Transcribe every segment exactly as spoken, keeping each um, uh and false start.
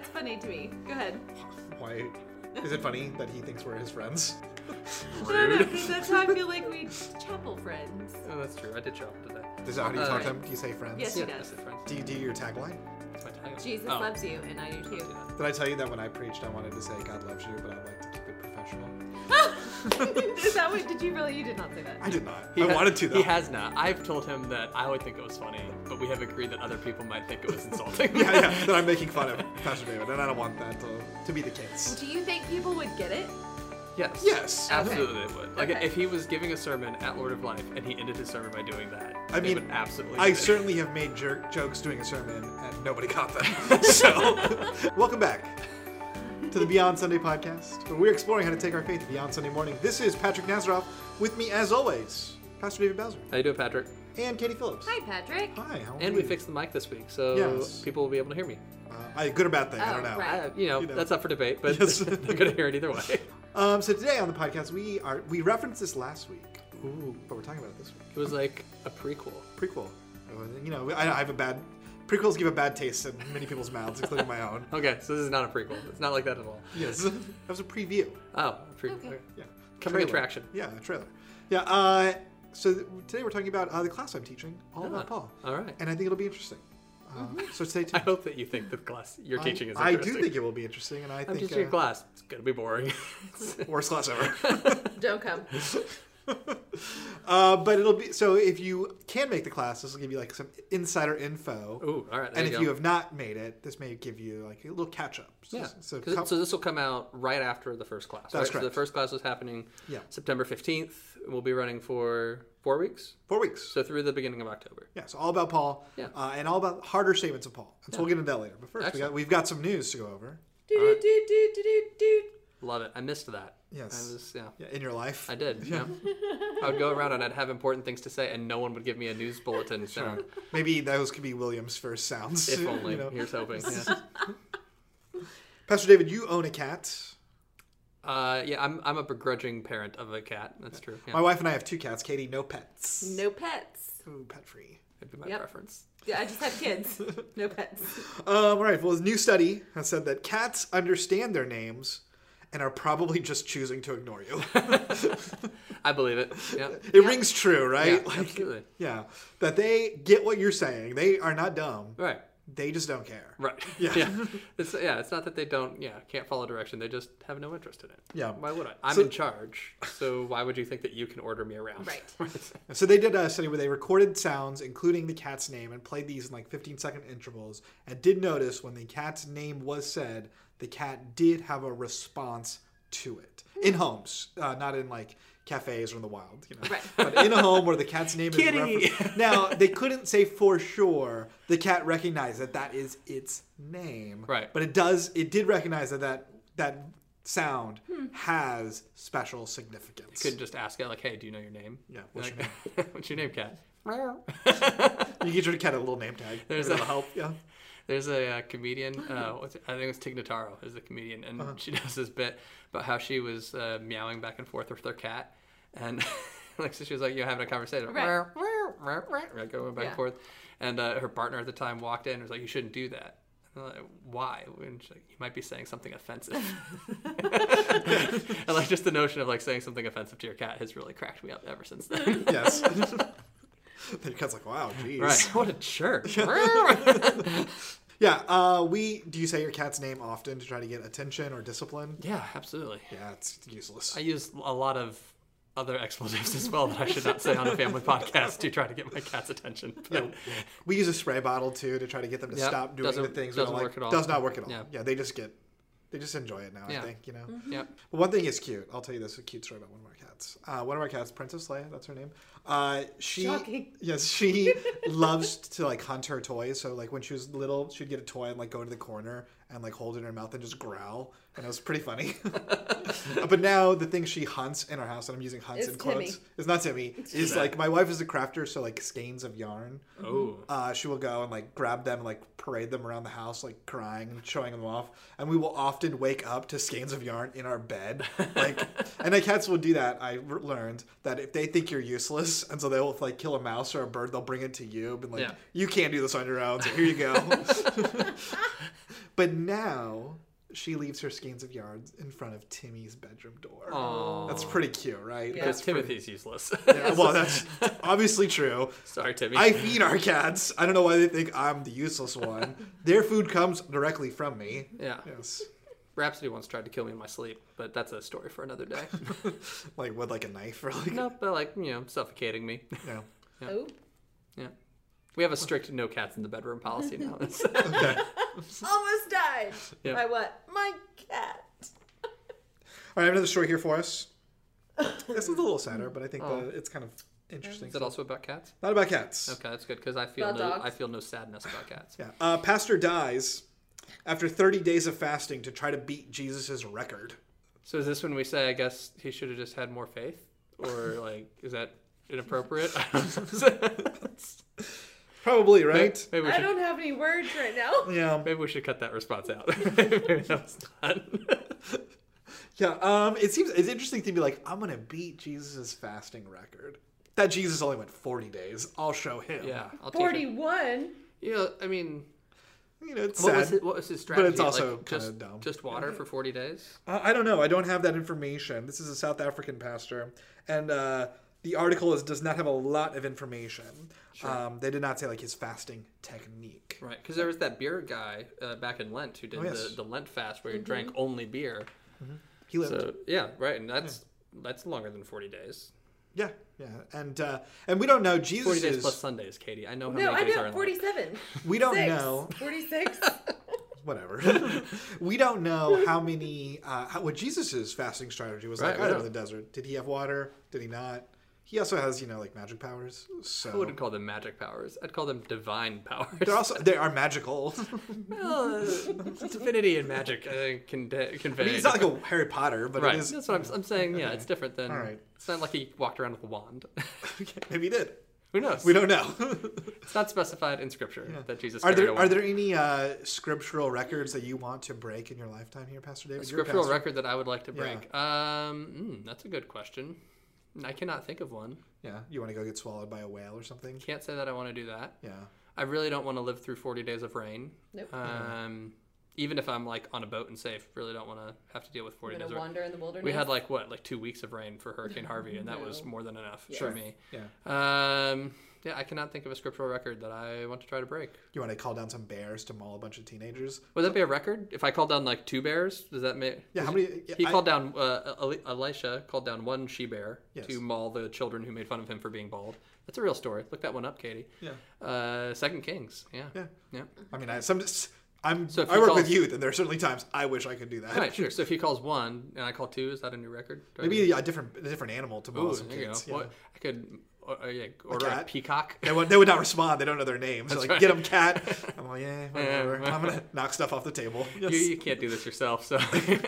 that's funny to me. Go ahead. Why? Is it funny that he thinks we're his friends? No, no, because that's how I feel like we chapel friends. Oh, that's true. I did chapel today. Is that how do you Uh, talk to him? Do you say friends? Yes, Yeah, he I does. said friends. Do you do your tagline? That's my tagline. Jesus Oh. loves you, and I do too. Did I tell you that when I preached, I wanted to say God loves you, but I like to keep it professional? Is that what? Did you really? You did not say that. I did not. He I ha- wanted to, though. He has not. I've told him that I would think it was funny, but we have agreed that other people might think it was insulting. Yeah, yeah, that I'm making fun of Pastor David, and I don't want that to, to be the case. Do you think people would get it? Yes. Yes. Absolutely they would. Like, Okay. if he was giving a sermon at Lord of Life and he ended his sermon by doing that, I they mean, would absolutely I get it. certainly have made jer- jokes doing a sermon, and nobody caught them. So, welcome back to the Beyond Sunday podcast, where we're exploring how to take our faith beyond Sunday morning. This is Patrick Nazaroff. With me, as always, Pastor David Bowser How you doing, Patrick? and Katie Phillips. Hi, Patrick. Hi, how are And you? we fixed the mic this week, so Yes. people will be able to hear me. Uh, I, good or bad thing, I Oh, don't know. right. I, you, know, You know. that's up for debate, but Yes. they're going to hear it either way. Um, so today on the podcast, we are we referenced this last week, Ooh. but we're talking about it this week. It was like a prequel. Prequel. Uh, You know, I, I have a bad prequels give a bad taste in many people's mouths, including my own. Okay, so this is not a prequel. It's not like that at all. Yes, that was a preview. Oh, a prequel. Okay. Okay. Yeah, Coming Trailer. attraction. Yeah, a trailer. Yeah. Uh, so th- today we're talking about uh, the class I'm teaching, all Ah, about Paul, All right. and I think it'll be interesting. Uh, So stay I tuned. hope that you think the class you're I- teaching is I interesting. do think it will be interesting, and I I'm think teaching uh, a class. It's going to be boring. worst class ever. Don't come. uh, but it'll be so if you can make the class, this will give you like some insider info. Ooh, all right. There And you if go. you have not made it, this may give you like a little catch up. So, Yeah. So, 'Cause it- come- so this will come out right after the first class. That's right? So correct. the first class is happening Yeah. September fifteenth. We'll be running for four weeks. four weeks. So through the beginning of October. Yeah, so all about Paul, Yeah. uh, and all about harder statements of Paul. And so we'll get into that later. But first, we got, Excellent. we've got some news to go over. Do do do do do do do. Love it. I missed that. Yes. I was, yeah. Yeah, in your life. I did. Yeah. I would go around and I'd have important things to say, and no one would give me a news bulletin. Sure. So, Maybe those could be William's first sounds. if you only. know. Here's hoping. Yeah. Pastor David, you own a cat. Uh, yeah, I'm I'm a begrudging parent of a cat. That's true. Yeah. My wife and I have two cats. Katie, no pets. No pets. Ooh, pet free. That'd be my Yep. preference. Yeah, I just have kids. No pets. Um, all right. Well, a new study has said that cats understand their names and are probably just choosing to ignore you. I believe it. Yeah. It rings true, right? Yeah, Like, absolutely. yeah. That they get what you're saying. They are not dumb. Right. They just don't care. Right. Yeah. Yeah. It's yeah. It's not that they don't. Yeah. Can't follow direction. They just have no interest in it. Yeah. Why would I? I'm So- in charge. So why would you think that you can order me around? Right. So they did a study where they recorded sounds, including the cat's name, and played these in like fifteen second intervals, and did notice when the cat's name was said, the cat did have a response to it. In homes, uh, not in like cafes or in the wild, you know. Right. But in a home where the cat's name Kitty! is referenced. Now, they couldn't say for sure the cat recognized that that is its name. Right. But it does, it did recognize that that, that sound has special significance. Could just ask it like, "Hey, do you know your name?" Yeah, what's your Like, what's your name, cat? You get your cat a little name tag. There's Maybe a- that'll help. Yeah. There's a uh, comedian. Uh, what's it? I think it was Tig Notaro is the comedian, and Uh-huh. she does this bit about how she was uh, meowing back and forth with her cat, and like so she was like, "You're having a conversation, Right. like going back Yeah. and forth," and uh, her partner at the time walked in and was like, "You shouldn't do that." And I'm like, why? And she's like, "You might be saying something offensive." And like just the notion of like saying something offensive to your cat has really cracked me up ever since then. Yes. Then your cat's like, wow, geez. Right? What a jerk. Yeah. Uh, we do you say your cat's name often to try to get attention or discipline? Yeah, absolutely. Yeah, it's useless. I use a lot of other expletives as well that I should not say on a family podcast to try to get my cat's attention. But, Yeah. We use a spray bottle too to try to get them to Yep, stop doing doesn't- the things. we doesn't don't work like. at all. Does not work at all. Yeah. Yeah, they just get, they just enjoy it now. Yeah. I think you know. Yep. But one thing is cute. I'll tell you this: a cute story about one of our cats. Uh, one of our cats, Princess Leia, that's her name. Uh, she, Shocking. yes, she loves to like hunt her toys. So like when she was little, she'd get a toy and like go into the corner and like hold it in her mouth and just growl, and it was pretty funny. But now the thing she hunts in our house, and I'm using hunts It's in quotes, Timmy. is not Timmy. Is like my wife is a crafter, so like skeins of yarn. Oh. Uh, she will go and like grab them and like parade them around the house, like crying and showing them off. And we will often wake up to skeins of yarn in our bed. Like, and the cats will do that. I r- learned that if they think you're useless, and so they will like kill a mouse or a bird, they'll bring it to you, and like Yeah. you can't do this on your own. So here you go. But now she leaves her skeins of yards in front of Timmy's bedroom door. Aww. That's pretty cute, right? Yeah. Because That's pretty- Timothy's useless. Yeah, well, that's obviously true. Sorry, Timmy. I feed our cats. I don't know why they think I'm the useless one. Their food comes directly from me. Yeah. Yes. Rhapsody once tried to kill me in my sleep, but that's a story for another day. Like with like a knife or like. No, but like, you know, suffocating me. Yeah. Yeah. Oh. Yeah. We have a strict no cats in the bedroom policy now. Okay. Almost died. Yeah. By what? My cat. All right, I have another story here for us. This is a little sadder, but I think Oh. the, it's kind of interesting. Is it also about cats? Not about cats. Okay, that's good because I feel About no, dogs? I feel no sadness about cats. Yeah. Uh, pastor dies after thirty days of fasting to try to beat Jesus' record. So is this when we say I guess he should have just had more faith, or like is that inappropriate? I don't know. Probably, right? Maybe we I should. don't have any words right now. Yeah. Maybe we should cut that response out. Maybe that was not. Yeah. Um, it seems it's interesting to be like, I'm gonna beat Jesus' fasting record. That Jesus only went forty days. I'll show him. Yeah, I'll take it. forty-one. You know, I mean, You know, it's what sad. was his, what was his strategy? it's also Like, kinda just, dumb. Just water for forty days. Uh, I don't know. I don't have that information. This is a South African pastor, and uh, the article is, does not have a lot of information. Um, they did not say like his fasting technique. Right, because there was that beer guy uh, back in Lent who did Oh, yes. the, the Lent fast where he drank only beer. He lived. So yeah, right, and that's that's longer than forty days. Yeah, yeah, and uh, and we don't know Jesus. Forty days is, plus Sundays, Katie. I know how No, many I days are know. in Lent. forty-seven. We don't Six. know. forty-six. Whatever. We don't know how many. Uh, how, what Jesus' fasting strategy was Right, like we either in don't. the desert. Did he have water? Did he not? He also has, you know, like magic powers. So I wouldn't call them magic powers. I'd call them divine powers. they're also they are magical. well, uh, divinity and magic uh, can de- convey. I mean, it's not like a Harry Potter, but right. it is. That's what I'm, I'm saying. Yeah, it's different than. All right. It's not like he walked around with a wand. Maybe he did. Who knows? We don't know. It's not specified in scripture that Jesus. Are carried there a are wand. there any uh, scriptural records that you want to break in your lifetime here, Pastor David? A You're a scriptural pastor. record that I would like to Yeah. break? Um, mm, that's a good question. I cannot think of one. Yeah, you want to go get swallowed by a whale or something? Can't say that I want to do that. Yeah. I really don't want to live through forty days of rain. Nope. Um, even if I'm like on a boat and safe, really don't want to have to deal with forty I'm days gonna of rain. wander in the wilderness. We had like what, like two weeks of rain for Hurricane Harvey, and that was No. more than enough Yes. for me. Yeah. Um, yeah, I cannot think of a scriptural record that I want to try to break. You want to call down some bears to maul a bunch of teenagers? Would that be a record? If I called down like two bears, does that make? Yeah. How many? Yeah, He I- called down. Uh, Eli- Elisha called down one she bear Yes. to maul the children who made fun of him for being bald. That's a real story. Look that one up, Katie. Yeah. Uh, Second Kings. Yeah. Yeah. Yeah. I mean, I some. I'm. So if I he work calls- with youth, and there are certainly times I wish I could do that. Right. Sure. So if he calls one and I call two, is that a new record? Do I Maybe do- a different, a different animal to maul Ooh, some there you go. kids. Yeah. What I could. Uh, yeah, order a, cat? peacock. They would, they would not respond. They don't know their names. They're That's like, right. get them, cat. I'm like, yeah, whatever. Yeah. I'm gonna knock stuff off the table. You, Yes. you can't do this yourself, so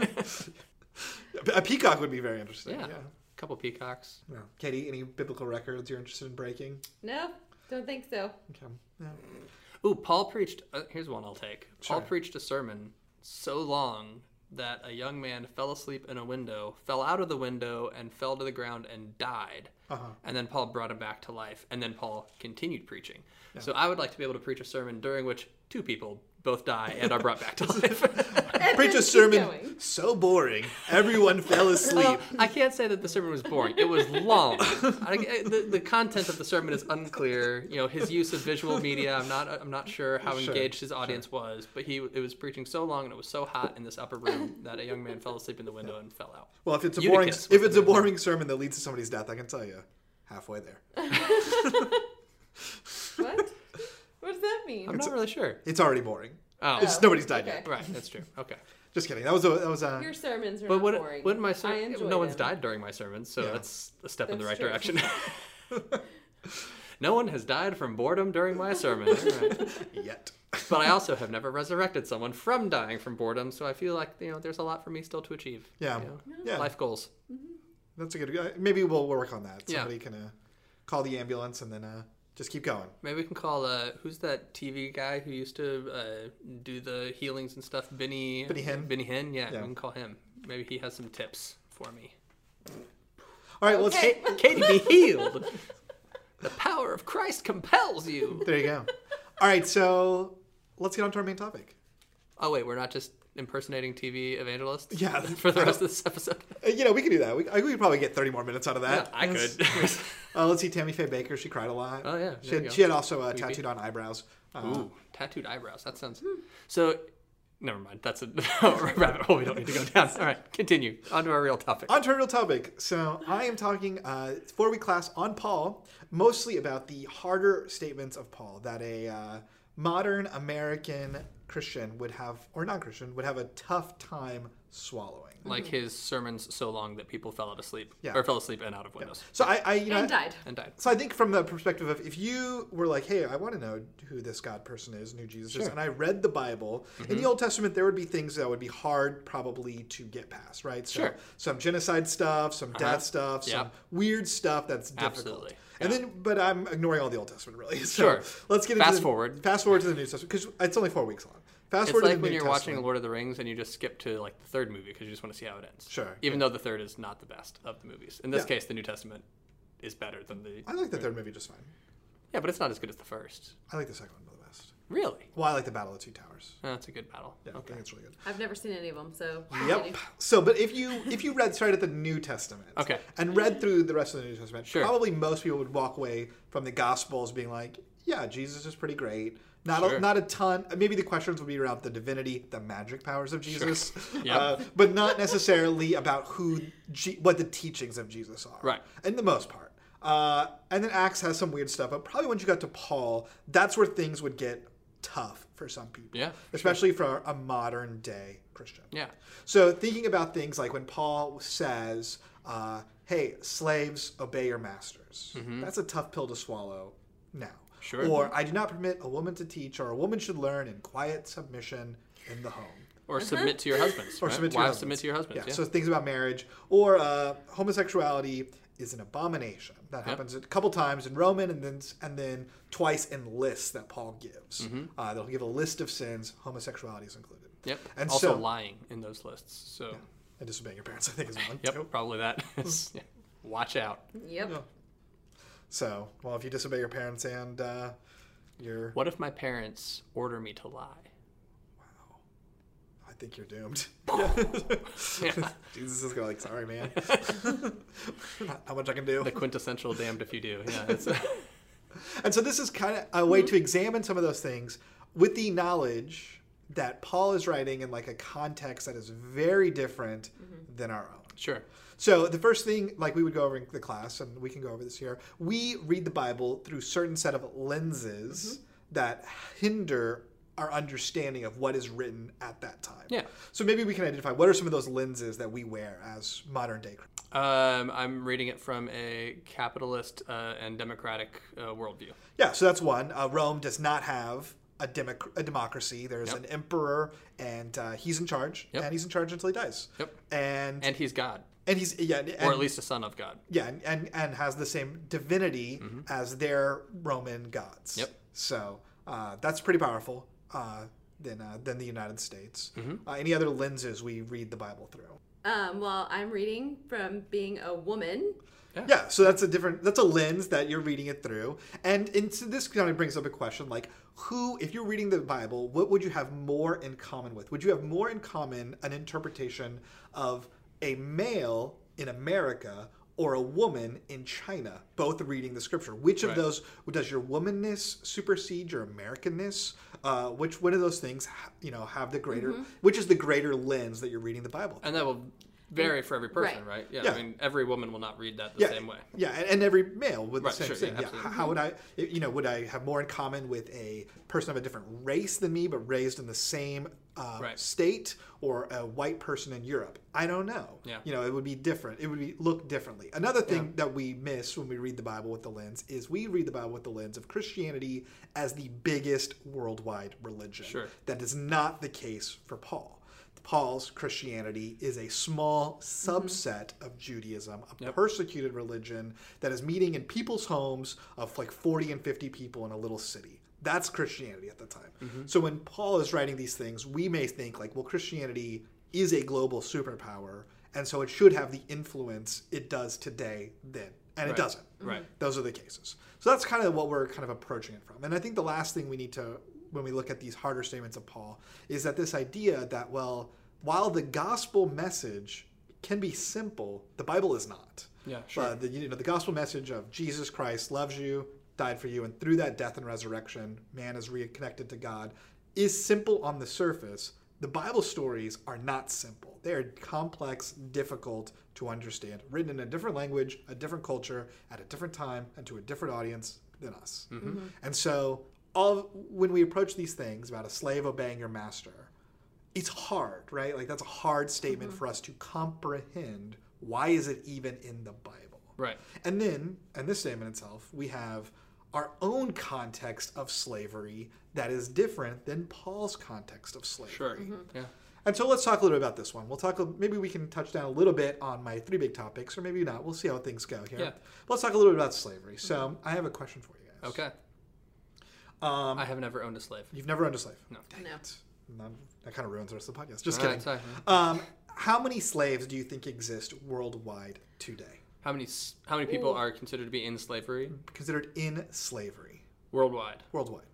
A peacock would be very interesting. yeah, Yeah. a couple peacocks. Yeah. Katie, any biblical records you're interested in breaking? No, don't think so. Okay. Yeah. Ooh, Paul preached. Uh, here's one I'll take. Paul Sure. preached a sermon so long that a young man fell asleep in a window, fell out of the window, and fell to the ground and died. Uh-huh. And then Paul brought him back to life. And then Paul continued preaching. So I would like to be able to preach a sermon during which two people both die and are brought back to life. And Preach then a keep sermon going. so boring. Everyone fell asleep. Well, I can't say that the sermon was boring. It was long. I, the, the content of the sermon is unclear. You know, his use of visual media, I'm not I'm not sure how Sure, engaged his audience was, but he it was preaching so long and it was so hot in this upper room that a young man fell asleep in the window and fell out. Well, if it's a Eutychus boring, was if the it's a name. boring sermon that leads to somebody's death, I can tell you, halfway there. What? What does that mean? I'm not really sure. It's already boring. Oh, It's nobody's died okay. yet. right, that's true. Okay. Just kidding. That was a that was a. Your sermons are But not what boring. what my I ser- enjoy no one's them. died during my sermons, so Yeah. that's a step in the right That's true. direction. No one has died from boredom during my sermon. All right. Yet. But I also have never resurrected someone from dying from boredom, so I feel like you know there's a lot for me still to achieve. Yeah. You know, Yeah. Life goals. That's a good. uh, Maybe we'll work on that. Yeah. Somebody can uh, call the ambulance and then uh, just keep going. Maybe we can call uh who's that T V guy who used to uh, do the healings and stuff? Benny Benny Hinn? Benny Hinn, yeah, Yeah. we can call him. Maybe he has some tips for me. All right. Let's. Okay. Katie, be healed. The power of Christ compels you. There you go. All right. So let's get on to our main topic. Oh wait, we're not just impersonating T V evangelists. Yeah. For the rest of this episode. Uh, You know, we could do that. We, I, we could probably get thirty more minutes out of that. Yeah, I That's- could. uh, let's see, Tammy Faye Baker. She cried a lot. Oh, yeah, She there had, you go. she had also uh, Creepy. tattooed on eyebrows. Uh, Ooh, tattooed eyebrows. That sounds. So, never mind. That's a rabbit hole we don't need to go down. All right, continue. On to our real topic. On to our real topic. So I am talking uh, four-week class on Paul, mostly about the harder statements of Paul that a uh, modern American Christian would have, or non-Christian, would have a tough time swallowing. Like his sermons so long that people fell out asleep. Yeah. Or fell asleep and out of windows. So I, I you know, And died. And died. So I think from the perspective of if you were like, hey, I want to know who this God person is, and who Jesus is, Sure. and I read the Bible, in the Old Testament there would be things that would be hard probably to get past, right? So Sure. some genocide stuff, some Uh-huh. death stuff, some Yep. weird stuff that's difficult. Absolutely. And Yeah. then, but I'm ignoring all the Old Testament really. So Sure. let's get into Fast the- forward. Fast forward to the New Testament because it's only four weeks long. Fast It's forward to like the when New you're watching Testament. Lord of the Rings and you just skip to like the third movie because you just want to see how it ends. Sure, Even though the third is not the best of the movies. In this Yeah. case, the New Testament is better than the. I like the third movie just fine. Yeah, but it's not as good as the first. I like the second one the best. Really? Well, I like the Battle of the Two Towers. Oh, that's a good battle. Yeah, I Okay. think it's really good. I've never seen any of them, so. Yep. continue. So, but if you if you read started at the New Testament, Okay. and read through the rest of the New Testament, Sure. probably most people would walk away from the Gospels being like, yeah, Jesus is pretty great. Not Sure. a, not a ton. Maybe the questions would be around the divinity, the magic powers of Jesus, Yep. uh, but not necessarily about who G- what the teachings of Jesus are. Right. In the most part. Uh, and then Acts has some weird stuff, but probably once you got to Paul, that's where things would get tough for some people. Yeah, Especially for a modern day Christian. Yeah. So thinking about things like when Paul says, uh, hey, slaves, obey your masters. That's a tough pill to swallow now. Sure. Or I do not permit a woman to teach, or a woman should learn in quiet submission in the home. Or submit to your husbands. Or right? submit to your Wives husbands. submit to your husbands. Yeah, Yeah. so things about marriage. Or uh, homosexuality is an abomination. That Yep. happens a couple times in Roman and then and then twice in lists that Paul gives. Mm-hmm. Uh, they'll give a list of sins, homosexuality is included. Yep. And also so- lying in those lists. So. And disobeying your parents, I think, is one Yep. too. Probably that. yeah. Watch out. Yep. Yeah. So, well, if you disobey your parents and uh, you're, What if my parents order me to lie? I think you're doomed. Yeah. Jesus is going like, sorry, man. Not how much I can do. The quintessential damned if you do. Yeah. It's, And so this is kind of a way to examine some of those things with the knowledge that Paul is writing in like a context that is very different than our own. sure. So the first thing, like we would go over in the class, and we can go over this here, we read the Bible through certain set of lenses that hinder our understanding of what is written at that time. Yeah. So maybe we can identify what are some of those lenses that we wear as modern day Christians. Um, I'm reading it from a capitalist uh, and democratic uh, worldview. Yeah, so that's one. Uh, Rome does not have a, democ- a democracy. There's Yep. an emperor, and uh, he's in charge, Yep. and he's in charge until he dies. Yep. And And he's God, and he's yeah, and, or at least a son of God. yeah, and, and and has the same divinity as their Roman gods. Yep. So uh, that's pretty powerful. Uh, than uh, than the United States. Mm-hmm. Uh, any other lenses we read the Bible through? Um, well, I'm reading from being a woman. Yeah, so that's a different, that's a lens that you're reading it through. And, and so this kind of brings up a question like, who, if you're reading the Bible, what would you have more in common with? Would you have more in common an interpretation of a male in America or a woman in China, both reading the scripture? Which of Right. those, does your womanness supersede your Americanness? Uh, which one of those things, ha- you know, have the greater, which is the greater lens that you're reading the Bible through? And that will vary for every person, Right. right? Yeah, Yeah. I mean, every woman will not read that the yeah, same way. Yeah, and, and every male with Right, the same sure, thing. yeah, Yeah, absolutely. How would I, you know, would I have more in common with a person of a different race than me, but raised in the same uh, Right. state, or a white person in Europe? I don't know. Yeah. You know, it would be different. It would be look differently. Another thing that we miss when we read the Bible with the lens is we read the Bible with the lens of Christianity as the biggest worldwide religion. Sure. That is not the case for Paul. Paul's Christianity is a small subset of Judaism, a Yep. persecuted religion that is meeting in people's homes of like forty and fifty people in a little city. That's Christianity at the time. So when Paul is writing these things, we may think like, well, Christianity is a global superpower, and so it should have the influence it does today then. And it Right. doesn't. Right. Those are the cases. So that's kind of what we're kind of approaching it from. And I think the last thing we need to when we look at these harder statements of Paul is that this idea that, well, while the gospel message can be simple, the Bible is not. Yeah, sure. Uh, the, you know, the gospel message of Jesus Christ loves you, died for you, and through that death and resurrection, man is reconnected to God, is simple on the surface. The Bible stories are not simple. They are complex, difficult to understand, written in a different language, a different culture, at a different time, and to a different audience than us. Mm-hmm. Mm-hmm. And so all when we approach these things about a slave obeying your master, it's hard, right? Like that's a hard statement Mm-hmm. for us to comprehend. Why is it even in the Bible? Right. And then, in this statement itself, we have our own context of slavery that is different than Paul's context of slavery. Sure. Mm-hmm. Yeah. And so let's talk a little bit about this one. We'll talk, a- maybe we can touch down a little bit on my three big topics, or maybe not. We'll see how things go here. Yeah. But let's talk a little bit about slavery. So I have a question for you guys. Okay. Um, I have never owned a slave. You've never owned a slave? No. Dang No. it. None- that kind of ruins the rest of the podcast. Just All right, kidding. sorry. Um, how many slaves do you think exist worldwide today? How many s- how many people Ooh. are considered to be in slavery Considered in slavery worldwide? worldwide.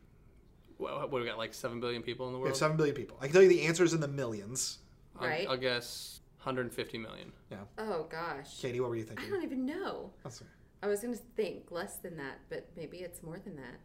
What, what do we got? Like seven billion people in the We world? have seven billion people. I can tell you the answers in the millions. I'll, Right. I'll guess one hundred fifty million. Oh gosh. Katie, what were you I thinking? don't even know. That's right. I was gonna think less than that, but maybe it's more than that.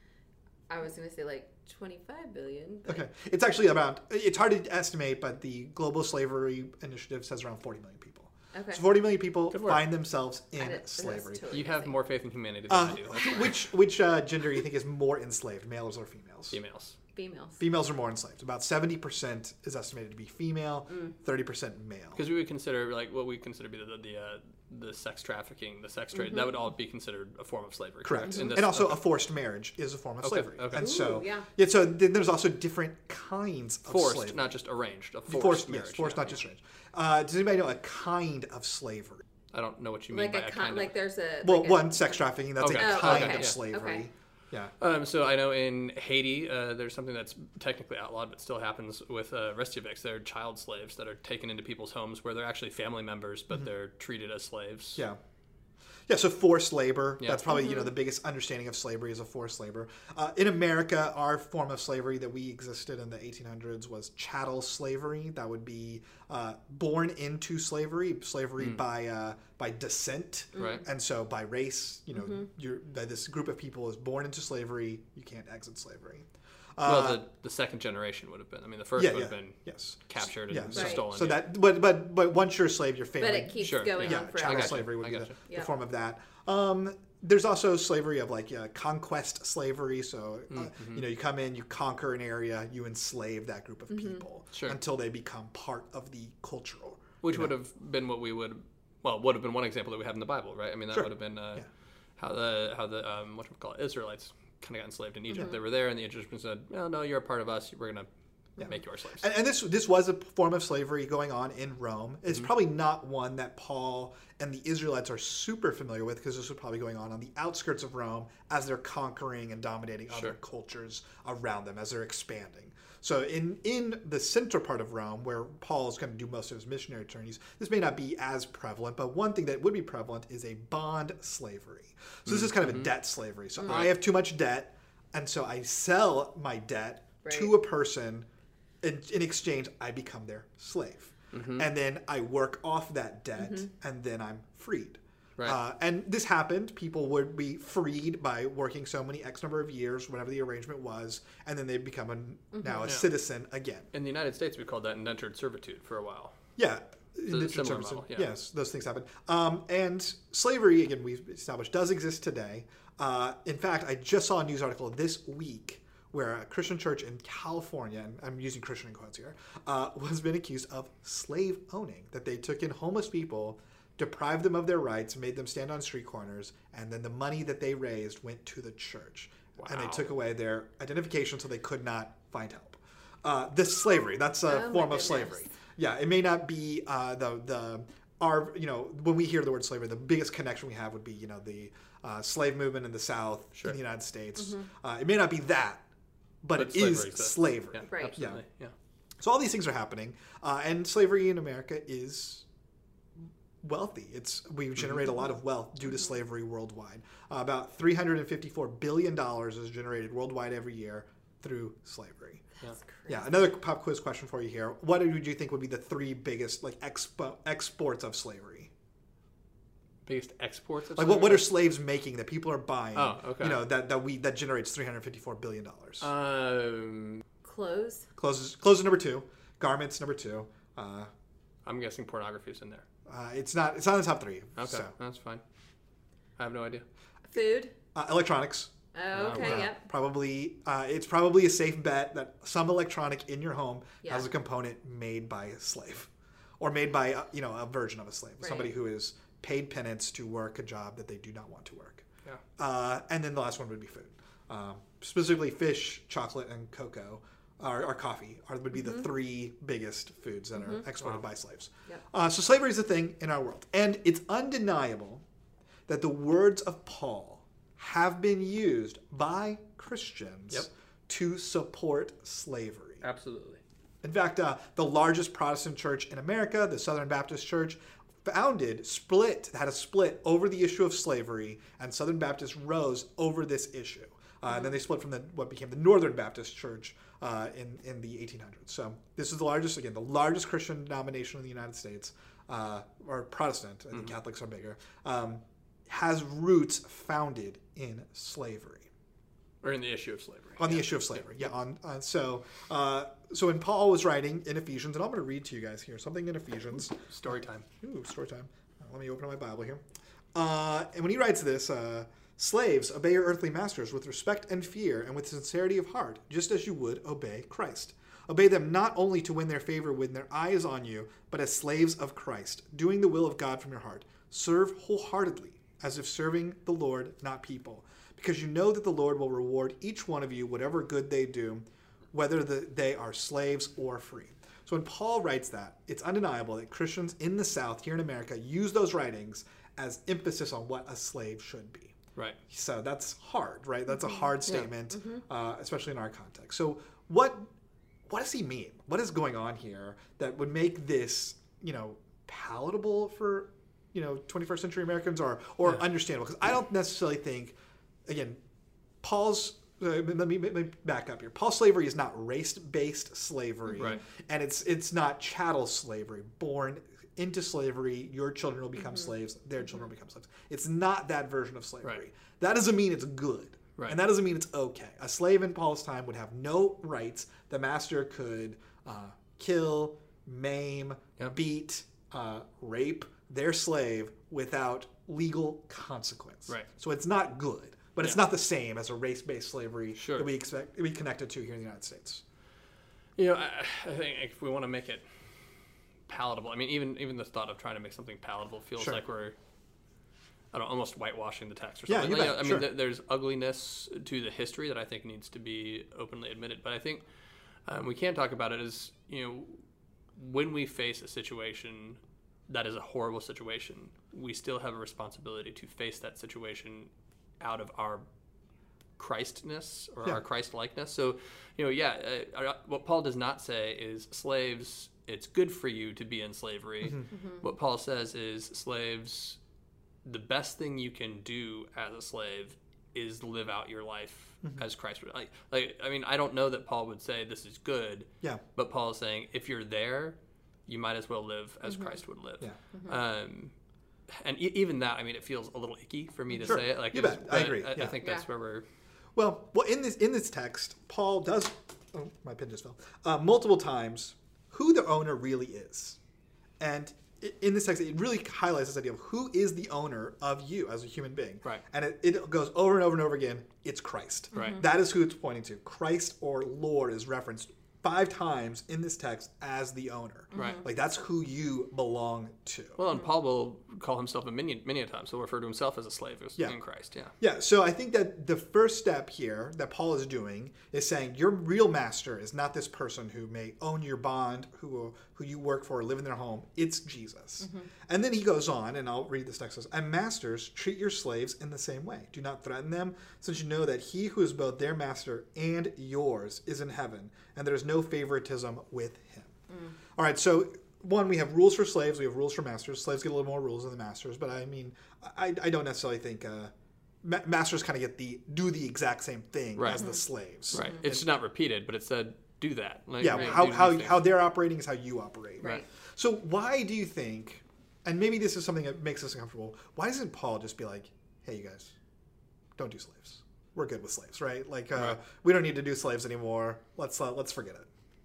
I was gonna say like twenty-five billion. But Okay. It's actually about, it's hard to estimate, but the Global Slavery Initiative says around forty million people. Okay. So forty million people Good work. find themselves I in did- that's slavery. totally You have guessing. more faith in humanity than Uh, I do. That's why. which which uh, gender do you think is more enslaved, males or females? Females. females. Females are more enslaved. About seventy percent is estimated to be female, Mm. thirty percent male. Because we would consider like what we consider to be the the, uh, the sex trafficking, the sex trade. That would all be considered a form of slavery. Correct. In this- And also okay. a forced marriage is a form of Okay, slavery. okay. And so, Ooh, yeah. yeah, so then there's also different kinds of forced, slavery. not just arranged. A forced, forced, marriage. yes, forced, yeah. not just arranged. Uh, does anybody know a kind of slavery? I don't know what you mean Like by a a con- kind like of. there's a Well, like a- one, sex trafficking, that's Okay. a Oh, kind okay. of Yeah. slavery. Okay. Yeah. Um, so I know in Haiti, uh, there's something that's technically outlawed, but still happens with uh, Reykjaviks. They're child slaves that are taken into people's homes where they're actually family members, but they're treated as slaves. Mm-hmm. Yeah. Yeah, so forced labor. Yeah. That's probably, you know, the biggest understanding of slavery is a forced labor. Uh, in America, our form of slavery that we existed in the eighteen hundreds was chattel slavery. That would be uh, born into slavery, slavery by uh, by descent. Right. And so by race, you know, you're, that this group of people is born into slavery, you can't exit slavery. Well, Uh, the, the second generation would have been. I mean, the first yeah, would yeah, have been yes. captured and Yeah, Right. stolen. So yeah. that, but but but once you're a slave, your family. but it keeps Sure, going yeah, on I chattel forever. gotcha, slavery would I be the, gotcha. the Yeah. form of that. Um, there's also slavery of like uh, conquest slavery. So uh, Mm-hmm. you know, you come in, you conquer an area, you enslave that group of people Sure. until they become part of the cultural. Which would have been what we would, well, would have been one example that we have in the Bible, right? I mean, that Sure. would have been uh, Yeah. how the how the um, what call it Israelites kind of got enslaved in Egypt. Mm-hmm. They were there, and the Egyptians said, "No, no, you're a part of us. We're gonna make you our slaves." And, and this this was a form of slavery going on in Rome. Mm-hmm. It's probably not one that Paul and the Israelites are super familiar with because this was probably going on on the outskirts of Rome as they're conquering and dominating other Sure. cultures around them as they're expanding. So in in the center part of Rome, where Paul is going to do most of his missionary journeys, this may not be as prevalent, but one thing that would be prevalent is a bond slavery. So this is kind of a debt slavery. So I have too much debt, and so I sell my debt to Right. a person. In, in exchange, I become their slave. Mm-hmm. And then I work off that debt, and then I'm freed. Right. Uh, and this happened. People would be freed by working so many X number of years, whatever the arrangement was, and then they become a, now a Yeah. citizen again. In the United States, we called that indentured servitude for a while. Yeah. a Indentured similar servitude. model, yeah. Yes, those things happen. Um, and slavery, again, we've established, does exist today. Uh, in fact, I just saw a news article this week where a Christian church in California, and I'm using Christian in quotes here, uh, was been accused of slave owning, that they took in homeless people, deprived them of their rights, made them stand on street corners, and then the money that they raised went to the church. And they Wow. took away their identification so they could not find help. Uh, this slavery, that's a Oh, my form of goodness. slavery. Yeah, it may not be uh, the the our you know when we hear the word slavery, the biggest connection we have would be you know the uh, slave movement in the South Sure. in the United States. Mm-hmm. Uh, it may not be that, but, But it slavery is exists. slavery. Yeah, Right. absolutely. Yeah. So all these things are happening, uh, and slavery in America is wealthy. It's we generate a lot of wealth due to slavery worldwide. Uh, about three hundred fifty-four billion dollars is generated worldwide every year through slavery. That's crazy. Yeah, another pop quiz question for you here. What would you think would be the three biggest like expo- exports of slavery? Biggest exports of Like slavery? what, what are slaves making that people are buying? Oh, okay. You know, that, that we that generates three hundred fifty-four billion dollars. Um, Clothes. Clothes is, clothes is number two. Garments number two. Uh, I'm guessing pornography is in there. uh, it's not it's not in the top three. Okay, So. that's fine. I have no idea. Food. Uh, electronics. Oh, okay. wow. Yep. Probably, uh, it's probably a safe bet that some electronic in your home Yeah. has a component made by a slave, or made by uh, you know a version of a slave, Right. somebody who is paid penance to work a job that they do not want to work. Yeah. Uh, and then the last one would be food, um, specifically fish, chocolate, and cocoa, or, or coffee, are, would be the three biggest foods that are exported Wow. by slaves. Yep. Uh, so slavery is a thing in our world, and it's undeniable that the words of Paul have been used by Christians Yep. to support slavery. Absolutely. In fact, uh, the largest Protestant church in America, the Southern Baptist Church, founded, split, had a split over the issue of slavery, and Southern Baptists rose over this issue. Uh, And then they split from the what became the Northern Baptist Church uh, in, in the eighteen hundreds. So this is the largest, again, the largest Christian denomination in the United States, uh, or Protestant, I think Catholics are bigger, um, has roots founded in slavery. Or in the issue of slavery. On the Yeah. issue of slavery, yeah. On uh, so, uh, so when Paul was writing in Ephesians, and I'm going to read to you guys here something in Ephesians. Story time. Ooh, story time. Uh, let me open up my Bible here. Uh, and when he writes this, uh, slaves, obey your earthly masters with respect and fear, and with sincerity of heart, just as you would obey Christ. Obey them not only to win their favor when their eye is on you, but as slaves of Christ, doing the will of God from your heart. Serve wholeheartedly, as if serving the Lord, not people, because you know that the Lord will reward each one of you whatever good they do, whether the, they are slaves or free. So when Paul writes that, it's undeniable that Christians in the South, here in America, use those writings as emphasis on what a slave should be. Right. So that's hard, right? That's a hard statement, Mm-hmm. uh, especially in our context. So what what does he mean? What is going on here that would make this, you know, palatable for, you know, twenty-first century Americans, or or Yeah. understandable? Because I don't necessarily think, again, Paul's. Uh, let, me, let me back up here. Paul's slavery is not race-based slavery, Right. and it's it's not chattel slavery. Born into slavery, your children will become slaves. Their children will become slaves. It's not that version of slavery. Right. That doesn't mean it's good, Right. and that doesn't mean it's okay. A slave in Paul's time would have no rights. The master could uh, kill, maim, Yep. beat, uh, rape their slave without legal consequence. Right. So it's not good, but it's Yeah. not the same as a race-based slavery Sure. that we expect we connected to here in the United States. You know, I, I think if we want to make it palatable, I mean, even even the thought of trying to make something palatable feels Sure. like we're, I don't know, almost whitewashing the text or Yeah, something. you Like, bet, I mean, sure. th- there's ugliness to the history that I think needs to be openly admitted. But I think um, we can talk about it as, you know, when we face a situation that is a horrible situation, we still have a responsibility to face that situation out of our Christness or Yeah. our Christ-likeness. So, you know, yeah, uh, uh, what Paul does not say is slaves, it's good for you to be in slavery. Mm-hmm. What Paul says is slaves, the best thing you can do as a slave is live out your life Mm-hmm. as Christ would. Like, like, I mean, I don't know that Paul would say this is good, Yeah. but Paul is saying if you're there, you might as well live as Christ would live. Yeah. Um, and e- even that, I mean, it feels a little icky for me to Sure. say it. Like, You it's- bet. I but agree. I, Yeah. I think that's Yeah. where we're. Well, well, in this in this text, Paul does. Oh, my pen just fell. Uh, multiple times, who the owner really is, and i- in this text, it really highlights this idea of who is the owner of you as a human being. Right. And it, it goes over and over and over again. It's Christ. Right. That is who it's pointing to. Christ or Lord is referenced five times in this text as the owner. Right. Like that's who you belong to. Well, and Paul will call himself a many, many a times. He'll refer to himself as a slave as- Yeah. in Christ. Yeah. Yeah, so I think that the first step here that Paul is doing is saying your real master is not this person who may own your bond, who who you work for or live in their home. It's Jesus. And then he goes on, and I'll read this text. Says, and masters, treat your slaves in the same way. Do not threaten them, since you know that he who is both their master and yours is in heaven, and there is no favoritism with him. All right, so one, we have rules for slaves, we have rules for masters. Slaves get a little more rules than the masters, but I mean, I, I don't necessarily think uh, ma- masters kind of get the do the exact same thing Right. as the slaves. Right. It's not repeated, but it said do that. Like, Yeah, right, how do how these things. how they're operating is how you operate. Right. So why do you think? And maybe this is something that makes us uncomfortable. Why doesn't Paul just be like, "Hey, you guys, don't do slaves. We're good with slaves, right? Like, uh, Right. we don't need to do slaves anymore. Let's uh, let's forget